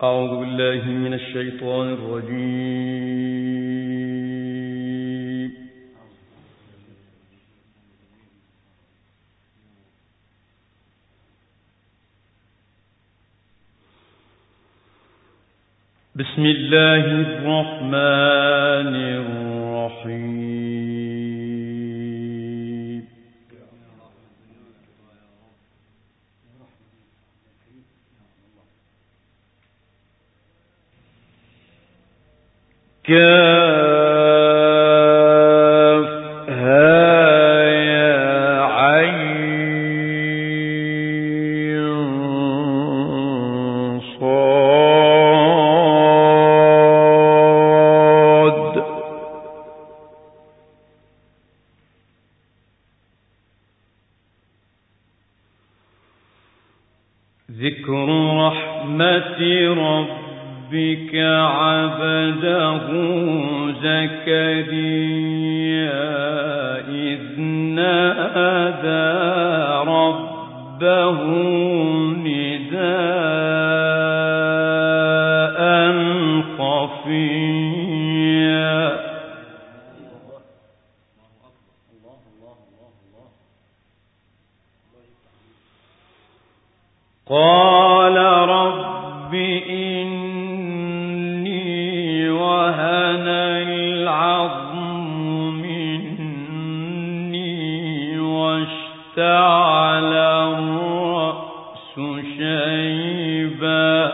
أعوذ بالله من الشيطان الرجيم. بسم الله الرحمن الرحيم. كافها يا عين صاد ذكر رحمة ربك عبده زكريا إذ نادى ربه نداء خفيا قال رب إني وهن العظم مني واشتعل الرأس شيبا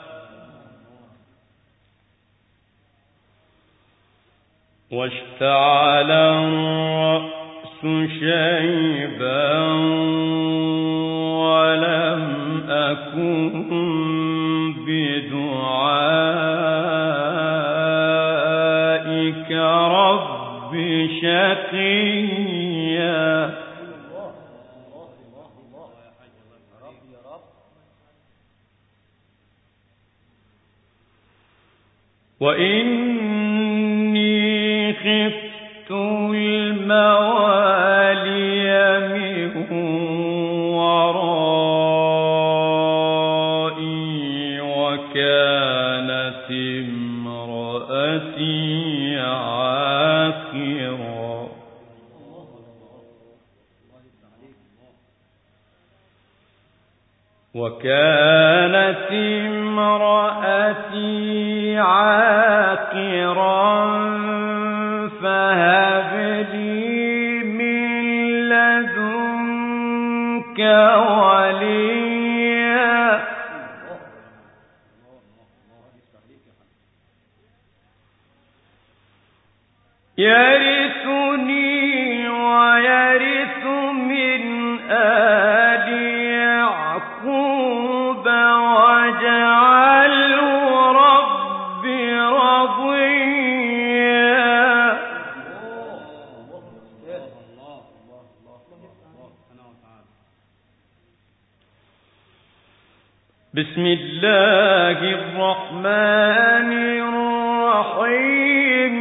ولم أكن بدعائك رب شقيا وإني خفت الموالي من ورائي وكانت امرأتي عاقرا فهب لي من لدنك وليا يرثني ويرث من آل يعقوب واجعله رب رضيا بسم الله الرحمن الرحيم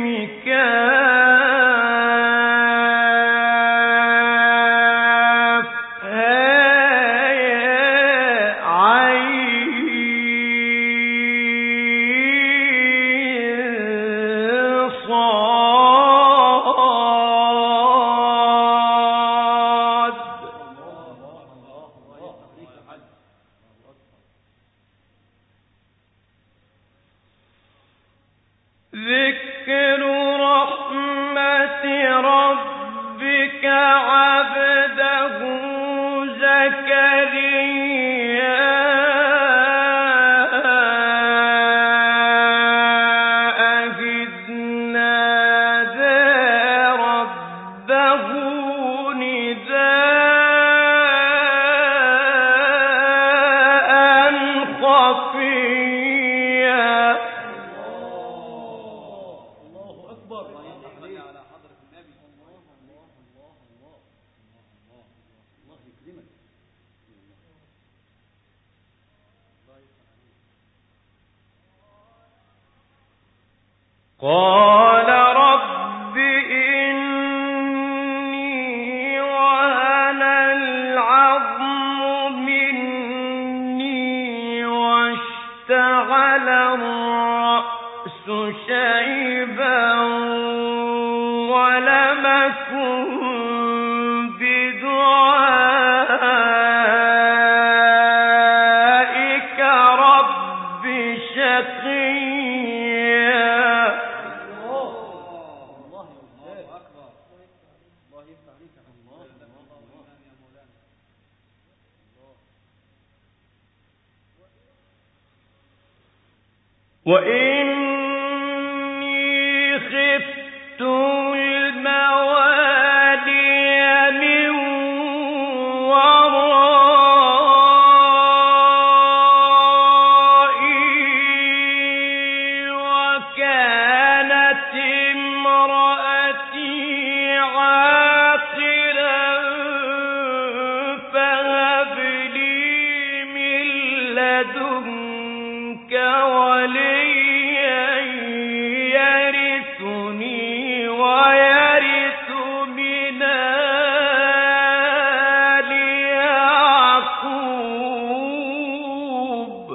ذكر رحمة ربك عبده زكريا إذ نادى ربه نداء خفيا قال رب إني وهن العظم مني واشتعل واشتعل الرأس شيبا ولم أكن بدعائك رب شقيا. وإني خفت الموالي من ورائي وكانت امرأتي عاقرا فهب لي من لدنك وليا يرثني ويرث من آل يعقوب.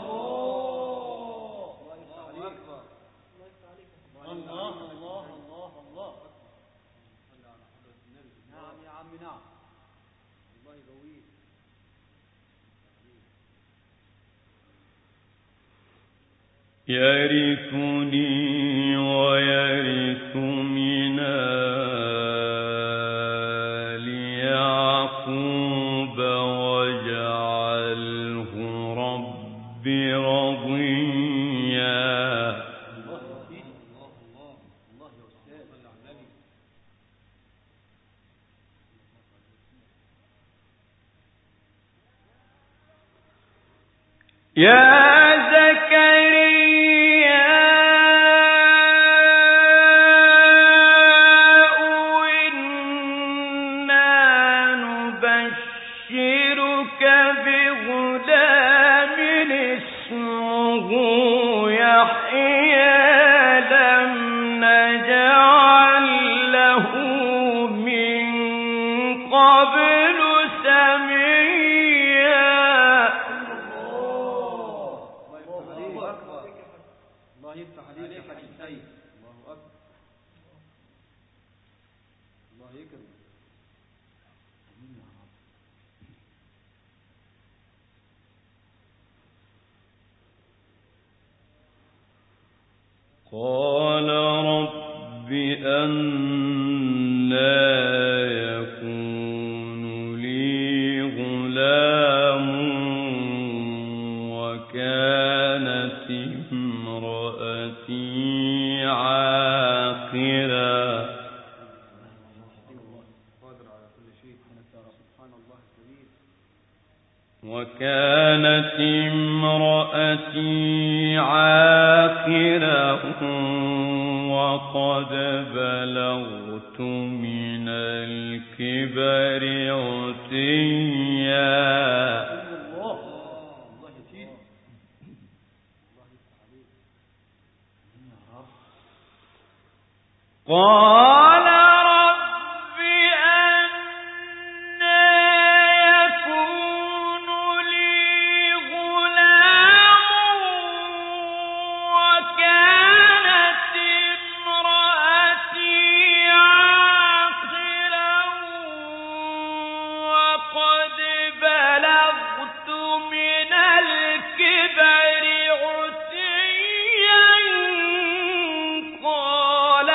يرثني ويرث من آل يعقوب واجعله رب رضيا. يا زكريا إنا نبشرك بغلام اسمه يحيى لم نجعل له من قبل سميا. الله يفتح عليك يا حاج سيد. الله أكبر. الله يكرم. قال رب أنى يكون لي غلام وكانت امرأتي عاقرا. وكانت امرأتي عاقرا وقد بلغت من الكبر عتيا. قال رب أنى يكون لي غلام وكانت امرأتي عاقرا وقد بلغت من الكبر عتيا. قال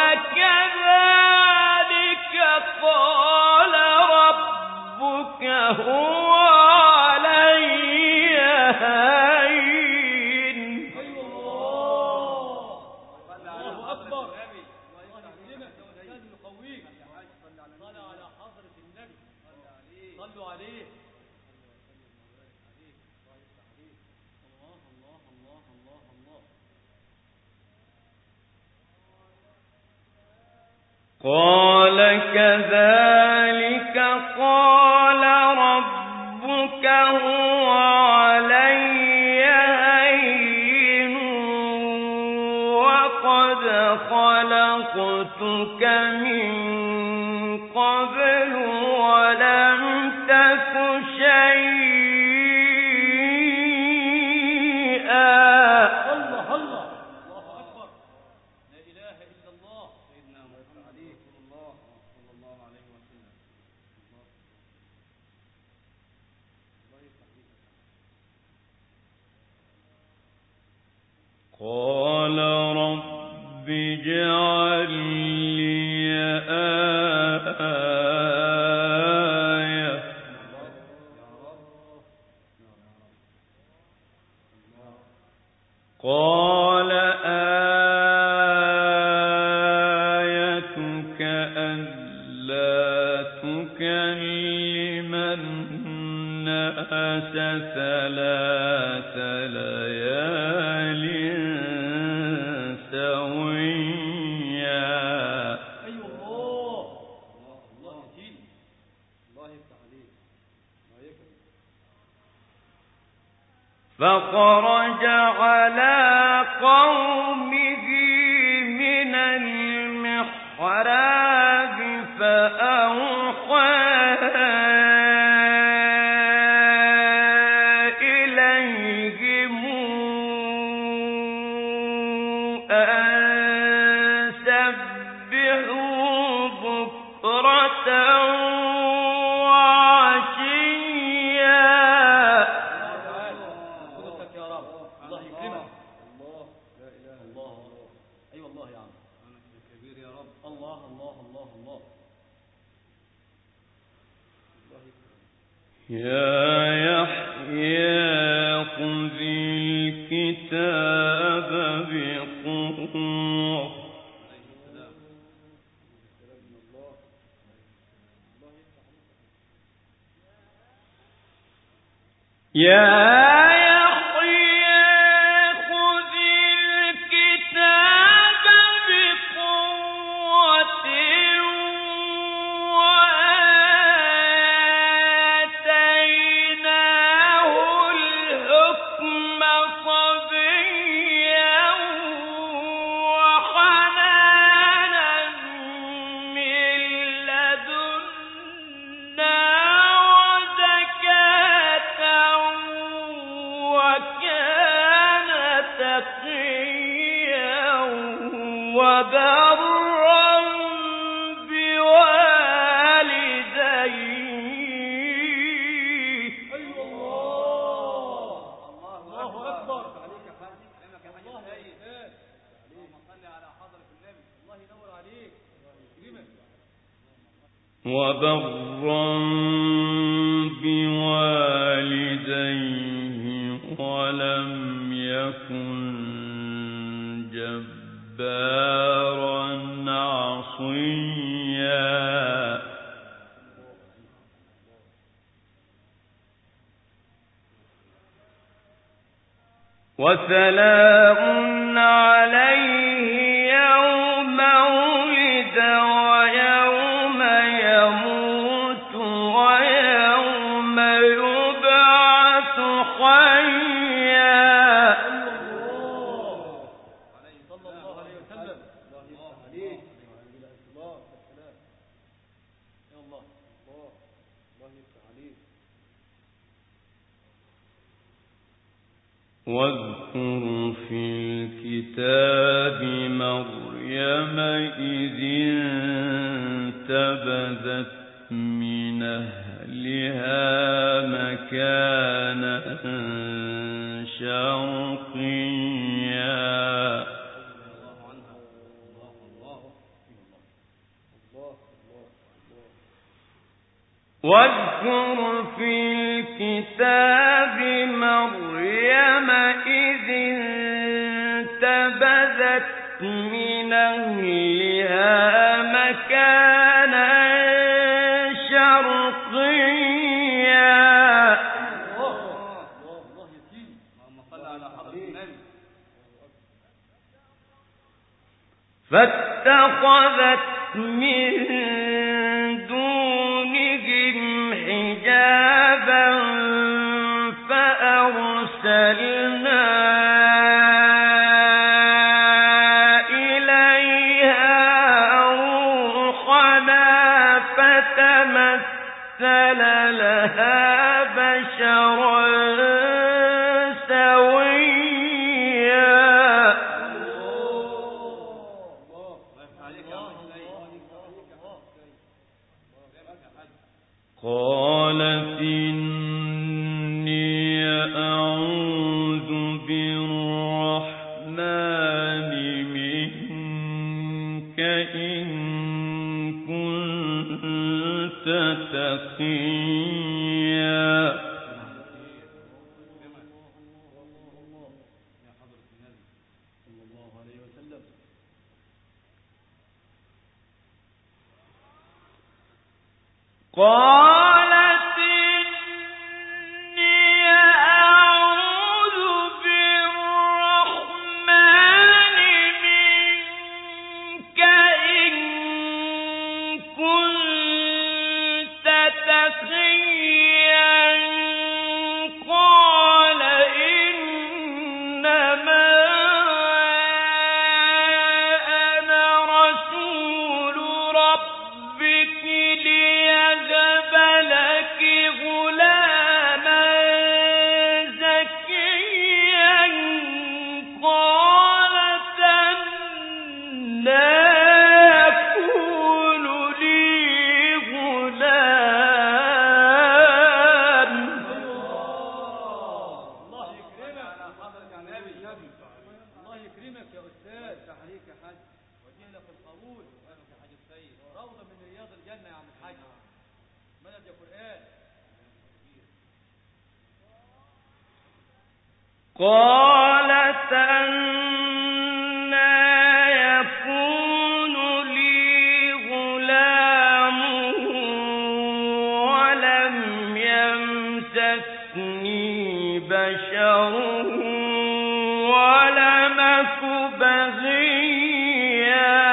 كذلك قال ربك هو علي هين. الله أكبر. صلوا على حضرة النبي. صلوا عليه. الله الله الله الله الله. قال كذلك قال ربك هو علي هين وقد خلقتك من قبل ولم تك شيئا. قال رب اجعل لي آية قال آيتك ألا تكلم الناس 3 ليال سويا. أي الله الله يجيل الله يفتح عليك الله يكرم. فخرج على قومه من المحراب فأوحى إليهم أن سبحوا بكرة يا يحيى خذ الكتاب بقوة وبرا بوالديه ولم يكن جبارا عصيا. وسلام عليه يوم ولد ويوم يموت ويوم يبعث حيا. صلى الله عليه وسلم. الله يفتح عليك. الله السلام. يا الله الله الله يفتح عليك. واذكر في الكتاب مريم إذ انتبذت من أهلها مكانا شرقيا. واذكر في الكتاب مريم إذ انتبذت من أهلها مكانا شرقيا. الله يسير. اللهم صل على حضرة النبي. فاتخذت من دونهم حجابا فأرسلنا إليها روحنا فتمثل لها بشرا قالت إني أعوذ قالت إني أعوذ بالرحمن منك إن كنت تقيا قال إنما أنا رسول ربك ليهب لك غلاما زكيا قالت أنى يكون لي غلام الله يكرمك على حضرة النبي. الله يكرمك يا أستاذ. تحريك يا حاج ودينا في القبول يا حاج السيد. روضة من رياض الجنة يا عم الحاج. مدد يا قرآن. قالت أنى يكون لي غلام ولم يمسسني بشر ولم أك بغيا.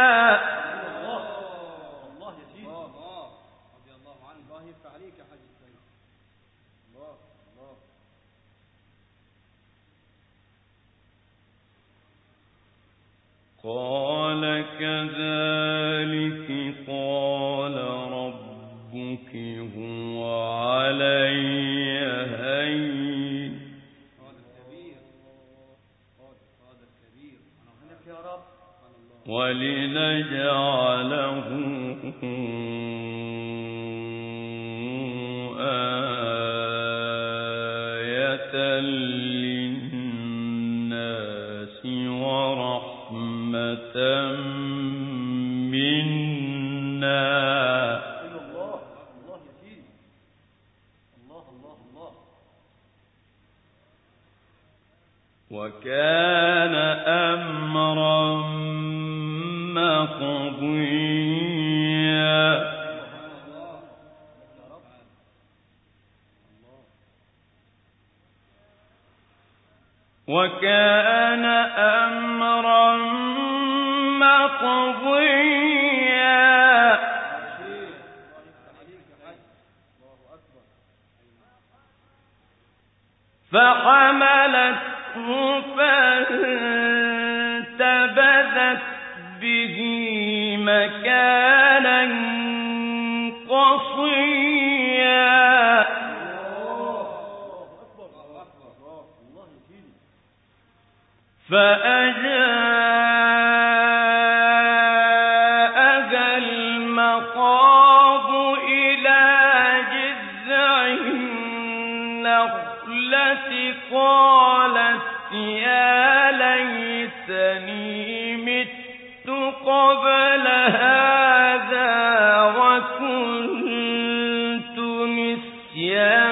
الله يا سيدي. الله رضي الله عنه. الله يفتح عليك يا حاج السيد. الله الله. قال كذلك قال ربك هو علي هين قادر كبير. قادر كبير. أنا هناك يا رب. ولنجعله آية للناس ورحمة منا. الله الله يا سيدي. الله الله الله. وكان أمرا مقضيا. وكان أمرا مقضيا. فحملته فانتبذت به مكانا قصيا. فأجاءها المخاض إلى جذع النخلة قالت يا ليتني مت قبل هذا وكنت نسيا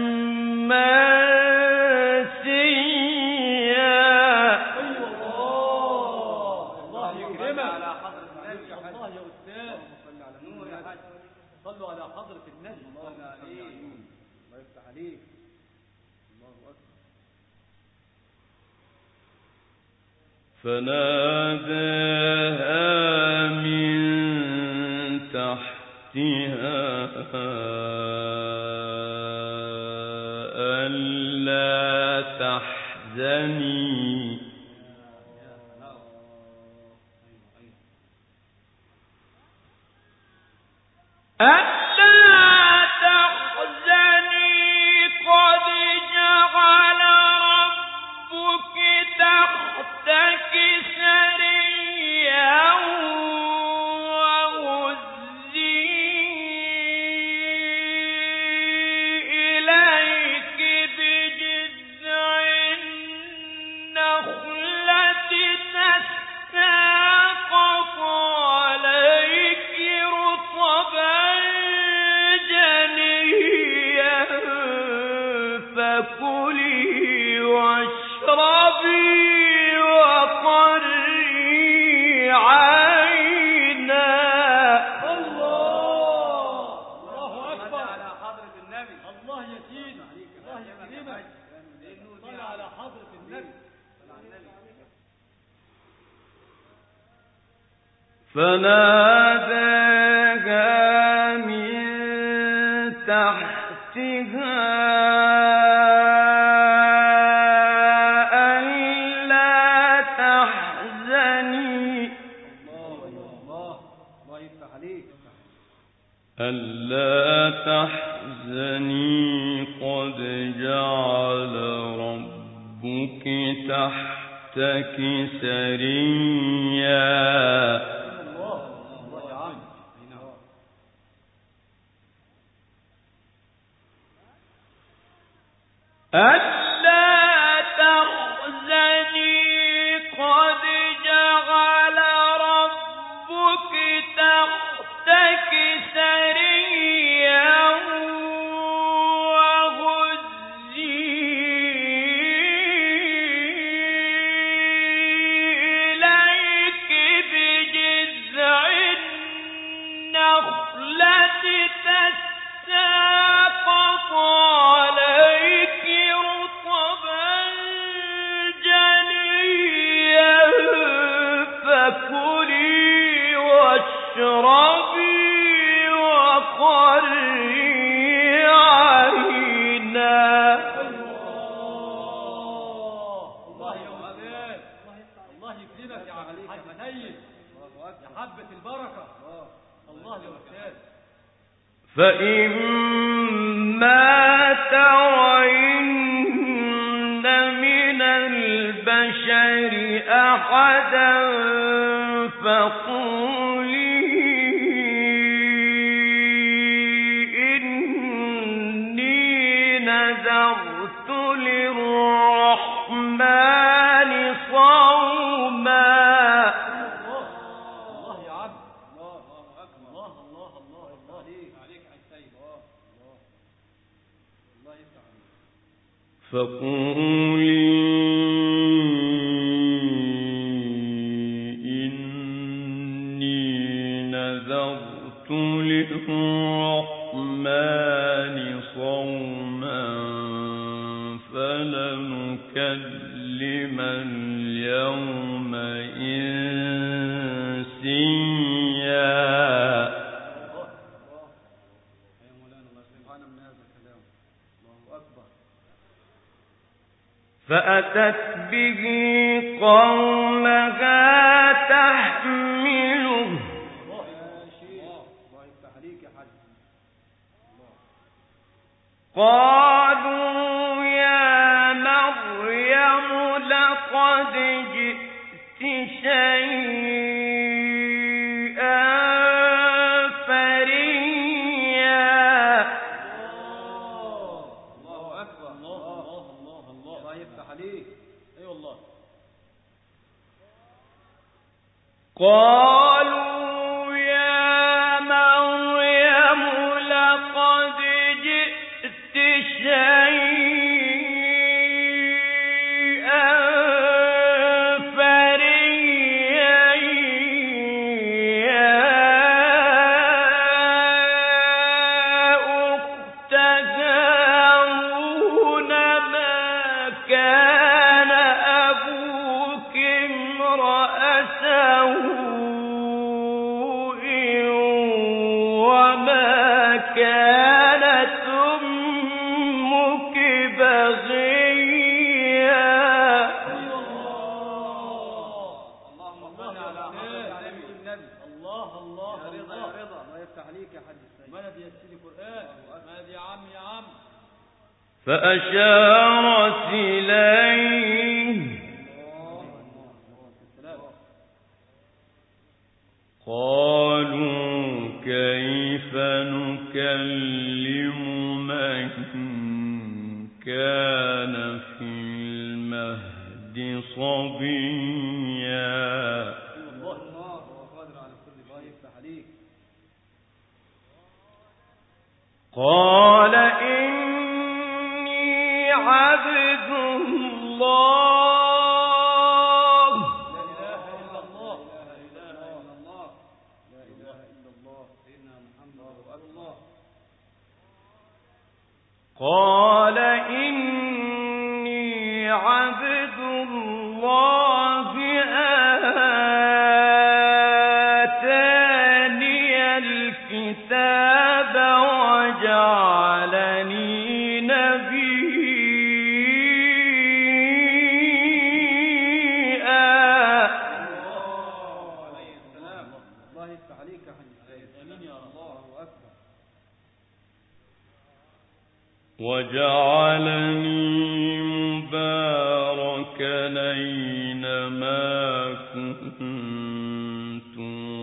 صلوا على حضرة النبي. الله يفتح عليك. الله أكبر. فناداها من تحتها ألا تحزني ألا تحزني قد جعل ربك تحتك سريا وهزي إليك بجذع النخلة تساقط عليك رطبا جنيا فكلي واشربي وقري عينا. الله أكبر. فناداها من تحتها ألا تحزني ألا تحزني قد جعل ربك تحتك سريا ألا تحزني قد جعل ربك تحتك سريا وهزي إليك بجذع النخلة تساقط عليك رطبا جنيا فكلي واشربي وقري عينا. الله يا أستاذ، الله يكرمك يا عبد الحاج سيد، يا حبة البركة. الله يا أستاذ. فإما ترين من البشر أحدا فقولي إني نذرت للرحمن صوما. الله يا عبد، الله أكبر، الله عليك يا سيد. الله يفتح عليك. فقولي إني نذرت للرحمن صوما فلنكلم اليوم إنسيا. فأتت به قومها تحمله قالوا يا مريم لقد جئت شيئا فريا. الله أكبر، الله يفتح عليك. أي والله. قالوا يا مريم لقد جئت شيئا فريا يا أخت هارون ما كان أبوك امرأ سوء وما كانت أمك بغيا. اللهم صل على النبي. الله يا رضا يا رضا. الله يفتح عليك يا حاج السيد. مدد يا سيدي قرآن، مدد يا عم يا عم. فأشارت إليه قالوا كيف نكلم من كان في المهد صبيا. الله قادر على كل شيء. يفتح عليك. قال إني عبد الله قال إني عبد الله آتاني وجعلني مباركا أينما كنت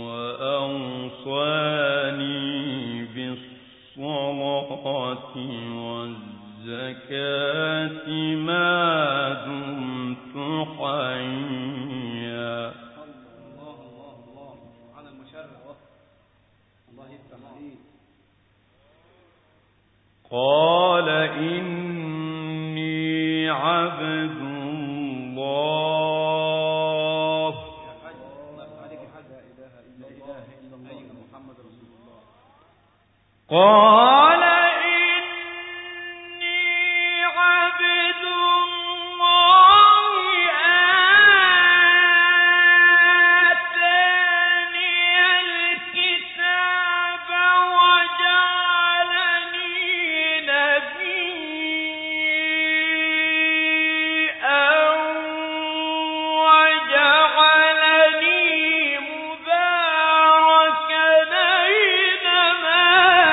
وأوصاني بالصلاة والزكاة ما دمت حيا. الله الله الله على المشرع، الله يفتح عليك. قال إني عبد الله. يا حاج الله يفتح عليك يا حاج. لا إله إلا الله أيها محمد رسول الله. قال إني عبد الله آتاني الكتاب وجعلني نبيا وجعلني مباركا أينما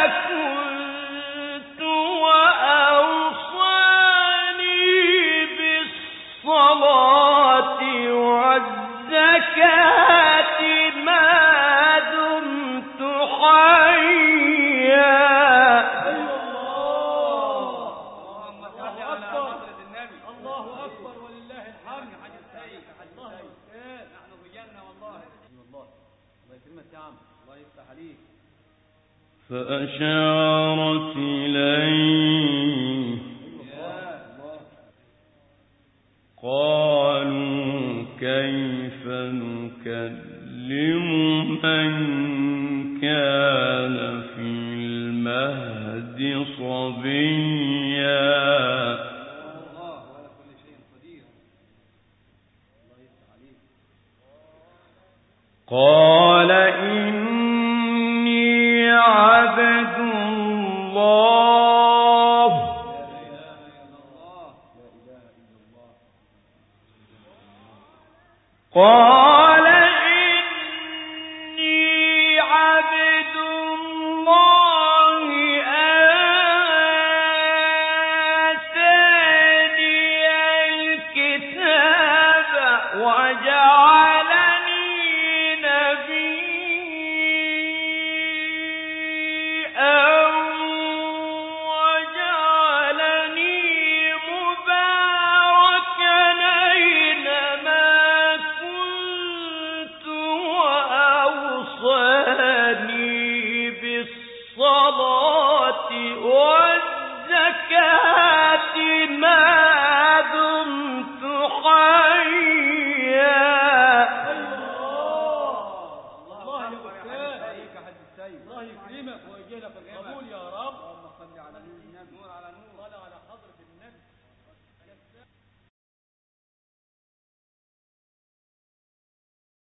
كنت وأوصاني بالصلاة والزكاة ما دمت حيا. اللهم صل على حضرة النبي. الله أكبر ولله الحمد. يا حاج السيد، يا حاج السيد، نحن رجالنا والله. الله يكرمك يا عم، الله يفتح عليك. فأشارت إليه يا الله. قالوا كيف نكلم من كان في المهد صبيا. الله على كل شيء قدير. الله يفتح عليك. قال إني عبد الله لا إله إلا الله. لا إله إلا الله. قال